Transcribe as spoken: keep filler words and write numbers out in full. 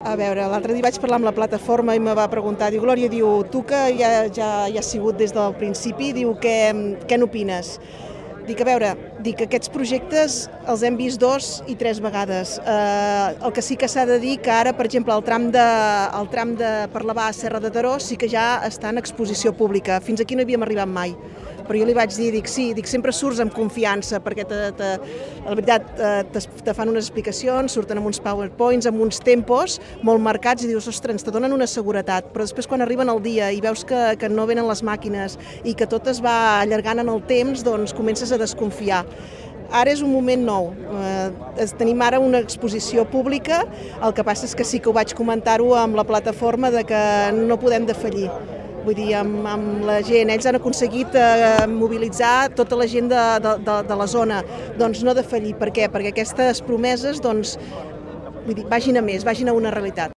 A veure, l'altre dia vaig parlar amb la plataforma i me va preguntar, diu, Glòria, diu, tu que ja, ja, ja has sigut des del principi, diu, què, què n'opines? Dic, a veure, dic que aquests projectes els hem vist dos i tres vegades. Eh, el que sí que s'ha de dir que ara, per exemple, el tram de, el tram de Parlavà a Serra de Daró sí que ja està en exposició pública. Fins aquí no hi havíem arribat mai. Però jo li vaig dir, dic, sí, dic, sempre surts amb confiança, perquè te, te, la veritat te, te fan unes explicacions, surten amb uns powerpoints, amb uns tempos molt marcats i dius, ostres, te donen una seguretat, però després quan arriben el dia i veus que, que no venen les màquines i que tot es va allargant en el temps, doncs comences a desconfiar. Ara és un moment nou, eh, tenim ara una exposició pública, el que passa és que sí que ho vaig comentar-ho amb la plataforma de que no podem defallir. Vull dir, amb, amb la gent, ells han aconseguit eh, mobilitzar tota la gent de, de, de, de la zona, doncs no defallir. Per què? Perquè aquestes promeses doncs, vull dir, vagin a més, vagin a una realitat.